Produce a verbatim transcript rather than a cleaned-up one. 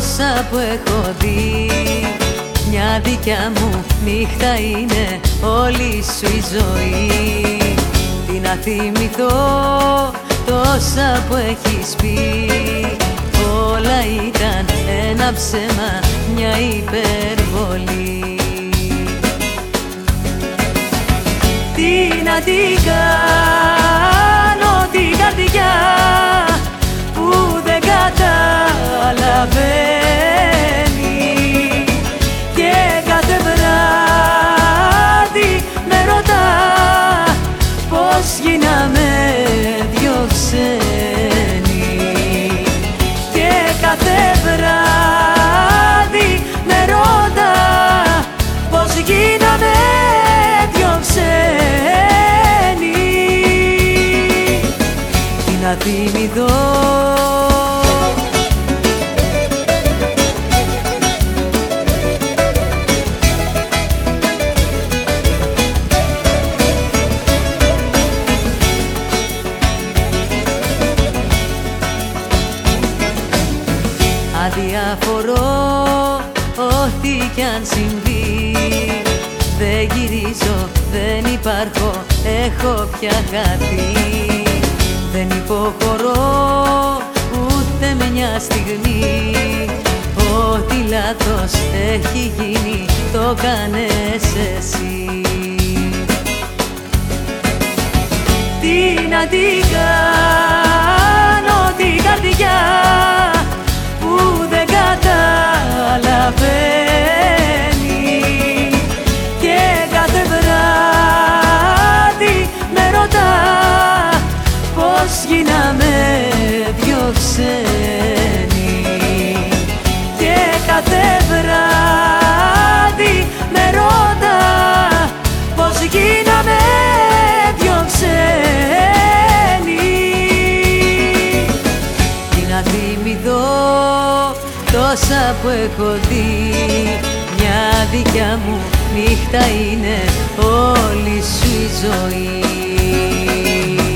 τόσα που έχω δει. Μια δικιά μου νύχτα είναι όλη σου η ζωή. Τι να θυμηθώ τόσα που έχεις πει, όλα ήταν ένα ψέμα, μια υπερβολή. Τι να την κάνω την καρδιά που δεν καταλαβαίνει, και κάθε βράδυ με ρωτά πως γίναμε δυο ξένοι, και κάθε βράδυ με ρωτά πως γίναμε δυο ξένοι. Τι να θυμηθώ αδιαφορώ ό,τι κι αν συμβεί. Δεν γυρίζω, δεν υπάρχω, έχω πια χαθεί. Δεν υποχωρώ ούτε μια στιγμή. Ό,τι λάθος έχει γίνει το κάνες εσύ. Τι να την κάνω την καρδιά που δεν καταλαβαίνει, και κάθε βράδυ με ρωτά πως γίναμε δυο ξένοι, και κάθε βράδυ με ρωτά πως γίναμε δυο ξένοι. Τι να θυμηθώ τόσα που έχω δει. Μια δικιά μου νύχτα είναι όλη σου η ζωή.